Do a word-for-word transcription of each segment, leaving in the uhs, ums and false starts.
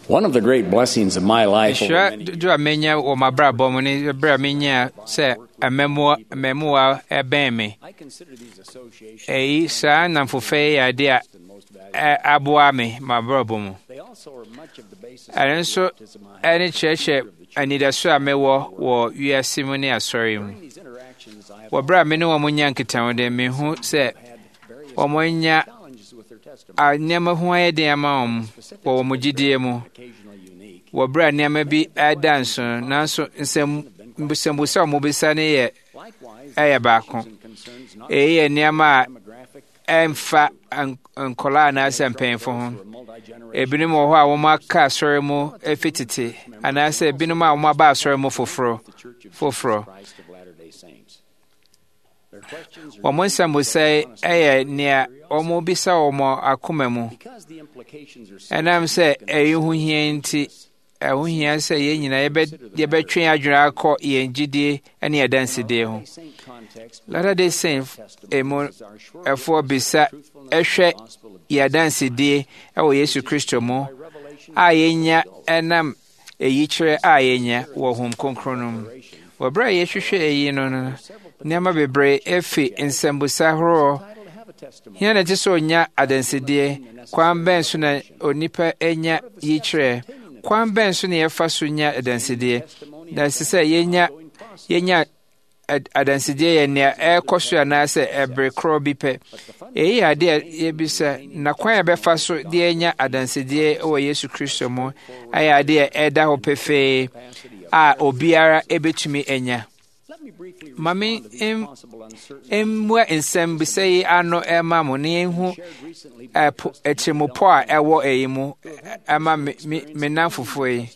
One of the great blessings of my life over Sure, many do a menya o my brabo money, bra menya say a memoir, memoir, a beme. I consider these associations A san and for fay idea, abuame, my brabo. they also are much of the basis And so, any church, I need a swa mewo, or you are simony as sorry. During these interactions I have Well, bra menu a munyank town, they me who say, had various or monya, challenges with their testimony, I never who I am, or mujidiemo. occasionally unique. Well, bra never be a dancer, now so in some Busa Mobisani, Likewise, a back and concerns not a nearma demographic and fat and colana and pain for or him. multi-generational A binimo how my car sorry mo a fitity, and I say binoma my bar sorry mo for fro Church of for fro. Christ of Latter-day Saints. Their questions are Or one some would say, eh, near or more bisa or more akumemu. because the implications are so And I'm say, eh, you who he I who he say, you know, you bet train I call ye and G D any a dance day. Saint context Latter day Saint, a more a four bisa a share ye dance day, oh, yes, you Christo mo. I yenya and um a yitre I yenya, or home concronum. Well, bray, yes, you share ye no. Never be brave, Effie in Sambusa Horo. entitled to have a testimony. Here na so nya adansedie kwan ben so na onipa enya yitre kwan ben so na yefa so nya adansedie na sese yenya yenya adansedie ye na e koso na se ebre kro bi pe eyi ade ye bi se na kwan ye befa so de enya adansedie o Yesu Kristo mo ayi ade e da ho pefe a obiara ebetumi enya Let me briefly Mami respond to these em possible uncertainties emwa ensem bisei ano ema mo ne hu shared recently etimopo a ewo eyimu ama me me nanfofo yi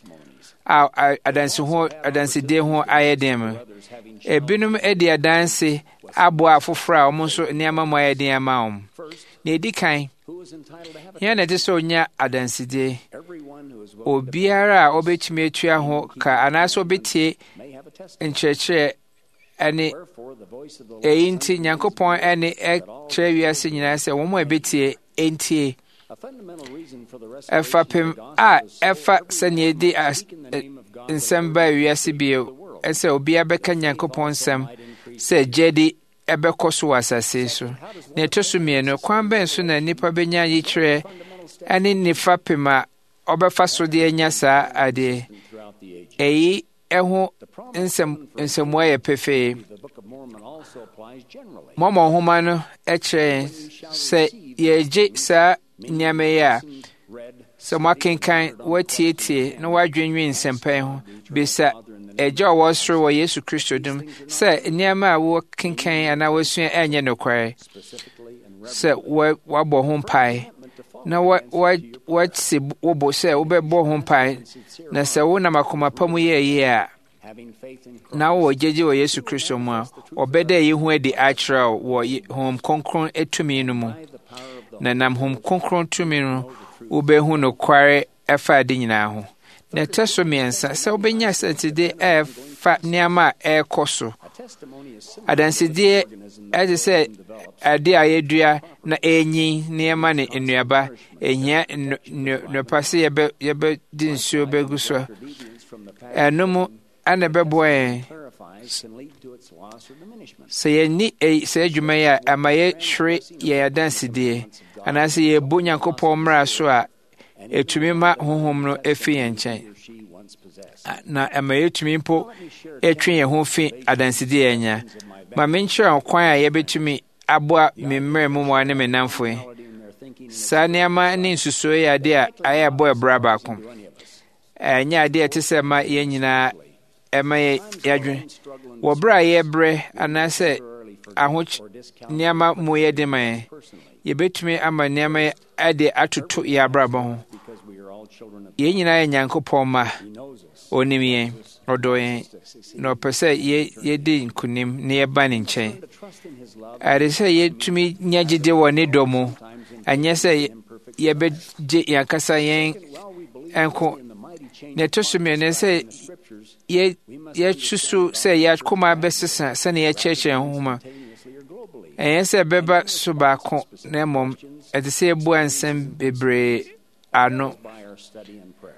a adansi ho adansi de ho ayedem others having ebinum edi adansi abo afofra o mo so ne ama mo ayedem ama om na edikan who is entitled to have a here na just onya adansi de everyone who is willing obiara a obetumi atua ho ka anaso obetie may have a testimony. nkyerɛkyerɛ ɛne Therefore, the voice of the Lord ɛyi nti nyankopɔn ɛne ɛkyerɛ wiase nyinaa sɛ wɔn a ɛbɛtie ɛntie a fundamental reason for the ɛfa restoration pem of the a gospel is so ɛfa everyone sɛnea ɛdi might as- speak in the name of God nsɛm baa wiase bio ɛsɛ obiara bɛka nyankopɔn nsɛm sɛ gyedi ɛbɛkɔ so wɔ asase so na ɛtɔ so mmienu kwan bɛn so na nnipa bɛnya yikyerɛ ɛne nifa pem a ɔbɛfa so de anya saa adeɛ throughout the age. ɛyi ɛho nsɛm nsɛmmoa yɛ pefee The Book of Mormon also applies generally. mɔmɔ nhoma no kyerɛ sɛ yɛgye saa nneɛma yi a Read sɛ moakenkan woatietie na woadwenwen nsɛmpa yi ho bisa agya a wɔwɔ soro wɔ Yesu Kristo dom sɛ nneɛma a wokenkan anaa woasua ɛnyɛ nokware specifically and sɛ wo- woabɔ ho mpae na wa- wa- woasi wobɔ sɛ wobɛbɔ ho mpae na sɛ wonam akoma pa mu yɛ yie a having faith in Christ. na wowɔ gyegye wɔ Yesu Kristo mu a ɔbɛda yi ho adi akyerɛ wo wɔ Ye- Honhom Kronkron tumi no mu By the power of the na nam Honhom Kronkron tumi no wobɛhu nokware ɛfa ade nyinaa ho na ɛtɔ so mmiɛnsa sɛ wobɛnya asɛntede a ɛfa nneɛma a ɛrekɔ so testimony is similar adansedie ɛte sɛ ade a yɛdua na ɛnyin nneɛma ne nnuaba ɛhia nnu- nnu- nnɔpa sɛ yɛbɛ- yɛbɛde nsuo bɛgu so obedience from the past ɛno mu ana ɛbɛboa yɛn clarifies can lead to its loss or diminishment. sɛ yɛnni ɛyi- saa adwuma yi a ama yɛhwere yɛn adansedie anaasɛ yɛbu nyankopɔn mmara so a ɛtumi ma honhom no ɛfi yɛn nkyɛn He or she once possessed. A- na ɛma yɛtumi mpo ɛtwe yɛn ho fi adansedie yɛn nya ma menkyerɛ wo kwan a yɛbɛtumi aboa me mmerɛ mu mmoa ne me namfo yi Quality in their thinking that saa nneɛma ne nsusuo yɛ ade a ayɛ ɛbɔ ɛbra baako to any of us. ɛnyɛ ade a ɛte sɛ ma yɛn nyinaa ɛma yɛ yɛadwene Struggle and wɔ berɛ a yɛbrɛ anaasɛ temporarily forget aho or discount nneɛma mu yɛde ma yɛn personally yɛbɛtumi ama nneɛma yi ade atoto yɛ abrabɔ ho because we are all children of yɛn nyinaa yɛ nyankopɔn ma He knows us. ɔnim yɛn ɔdɔ yɛn na ɔpɛ sɛ yɛ- yɛdi nkonim na yɛba ne nkyɛn To trust in His love ade sɛ yɛtumi nya gyegye wɔ ne dɔ mu ɛnyɛ sɛ yɛ- yɛbɛgye yɛn ankasa yɛn while we believe ɛnko in the mighty change na ɛtɔ so mmienu sɛ scriptures yɛ- yɛsusu sɛ yɛakoma bɛsesa sɛne yɛkyerɛkyerɛ nhoma simultaneously or globally. ɛnyɛ sɛ ɛbɛba so baako na mmom ɛte sɛ yɛbua nsɛm bebree ano By our study and prayer.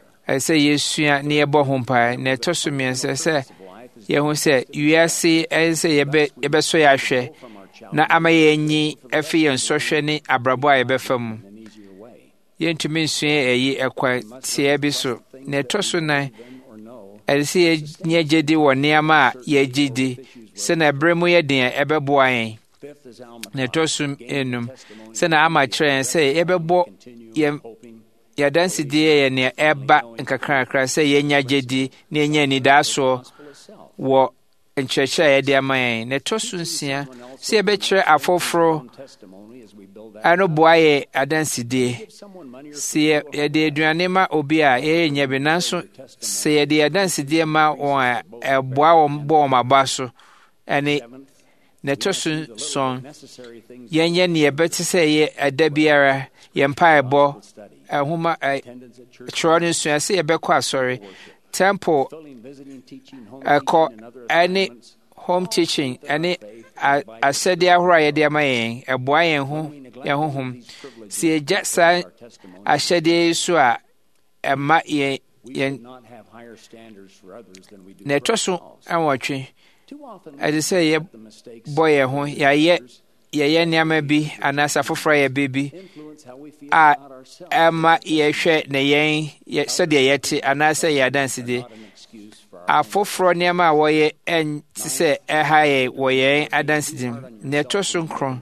ɛsɛ yɛsua na yɛbɔ ho mpae. Na ɛtɔ so mmiɛnsa sɛ yɛhu sɛ wiase ɛsɛ yɛbɛ yɛbɛsɔ yɛ ahwɛ na ama yɛnyi afi yɛn nsɔhwɛ ne abrabɔ a yɛbɛfa mu. Yɛntumi nsua ɛyi ɛkwan tiaa bi so. Na ɛtɔ so nan ɛsɛ yɛnyɛ gyedi wɔ nneɛma a yɛgye di sɛnea ɛberɛ mu yɛ den a ɛbɛboa yɛn. Na ɛtɔ so enum sɛnea ama kyerɛ yɛn sɛ yɛbɛbɔ yɛn yɛdansedie yɛ nea ɛba nkakrakra sɛ yɛnya gyedi na yɛnya anidaasoɔ wɔ nkyerɛkyerɛ a yɛde ama yɛn. Na ɛtɔ so nsia sɛ yɛbɛkyerɛ afoforo ano boa yɛ adansedie. Sɛ yɛde aduane ma obi a yɛyɛ nya bi, nanso sɛ yɛde adansedie ma wɔn a ɛboa wɔn bɔ wɔn aba so ɛne. Na ɛtɔ so nson yɛnyɛ nea yɛbɛte sɛ yɛ ɛda biara yɛn mpaebɔ ɛhoma ɛtwerɛ no nsua sɛ yɛbɛkɔ asɔre temple ɛkɔ ɛne home teaching ɛne asɛdeɛ ahorow a yɛde ama yɛn ɛboa yɛn ho yɛn honhom. Sɛ yɛgya saa ahyɛdeɛ yi so a ɛma yɛn yɛn. Na ɛtɔ so awɔtwe ɛde sɛ yɛbɔ yɛn ho yɛayɛ yɛyɛ nneɛma bi anaasɛ afoforɔ a yɛbɛ bi a ɛma yɛhwɛ na yɛn sɛdeɛ yɛte anaasɛ yɛ adansedie. Afoforɔ nneɛma a wɔyɛ ɛnte sɛ ɛha yɛ wɔ yɛn adansedie mu. Na ɛtɔ so nkron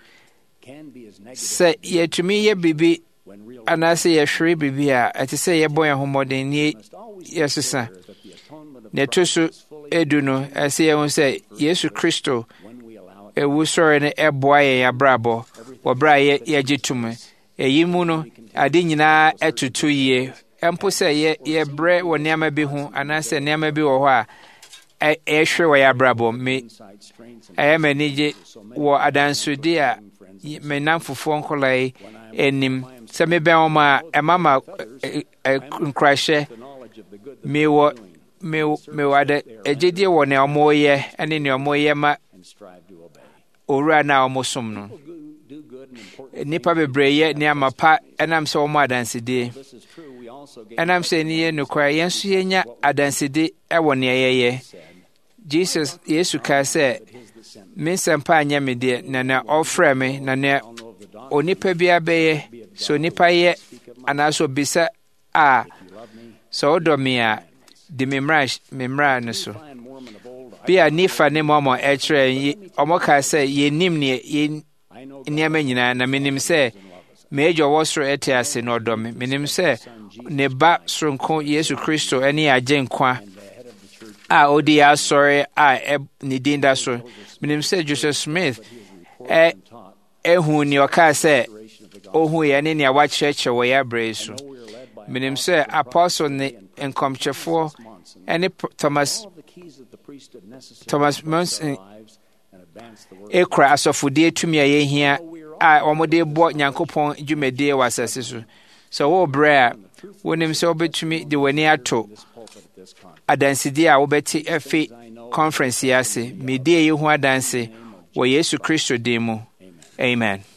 sɛ yɛtumi yɛ biribi anaasɛ yɛhwere biribi a ɛte sɛ yɛbɔ yɛn ho mmɔden ne yɛsesa. Na ɛtɔ so edu no ɛsɛ yɛhu sɛ Yesu Kristo ewu sɔre no ɛboa yɛn abrabɔ wɔ bere a yɛgye to mu. Eyi mu no ade nyinaa ɛtoto yie. Ɛmpo sɛ yɛ yɛbrɛ wɔ nneɛma bi ho anaasɛ nneɛma bi wɔ hɔ a ɛhwɛ wɔ yɛ abrabɔ. Me ɛyɛ m'anigye wɔ adansodi a me namfofoɔ nkɔla yi anim sɛ mebɛn wɔn a ɛma ma nkrahyɛ. Mewɔ mewɔ ada agyedie wɔ nea wɔyɛ ɛne nea wɔyɛ ma owura no a wɔsom no. Nnipa bebree yɛ nneɛma pa ɛnam sɛ wɔn adansedie. Ɛnam sɛ ni yɛ nokware yɛn nso yɛnya adansede ɛwɔ nea yɛyɛ. Jesus Yesu kaa sɛ me nsɛmpa anyɛ me deɛ na nea ɔfrɛ me na nea onipa biara bɛyɛ. Sɛ onipa yɛ anaasɛ obisa a sɛ wodɔ me a di me mmara me mmara no so. Bi a Nifa ne Mormon ɛkyerɛ ɔmo kaa sɛ yɛnim ne nneɛma nyinaa na menim sɛ m'agya ɔwɔ soro ɛte ase na ɔdɔ me. Menim sɛ ne ba soronko Yesu Kristo ɛne agye nkwa a ɔde yɛ asɔre a ne din da so. Menim sɛ Joseph Smith ɛ ɛhu nea ɔkaa sɛ ɔhu yɛ ne nea wakyerɛkyerɛ wɔ yɛ abrɛ yi so. Menim sɛ apostle ne nkɔmkyɛfoɔ ɛne Thomas Thomas Monson ekura asɔfodie tumi a yɛhia a wɔde bɔ Nyankopɔn dwumadie wɔ asase so. Sɛ wo brɛ a wonim sɛ wobɛtumi de w'ani ato adansedie a wobɛte afi conference yi ase. Medie yi ho adanse wɔ Yesu Kristo din mu. Amen.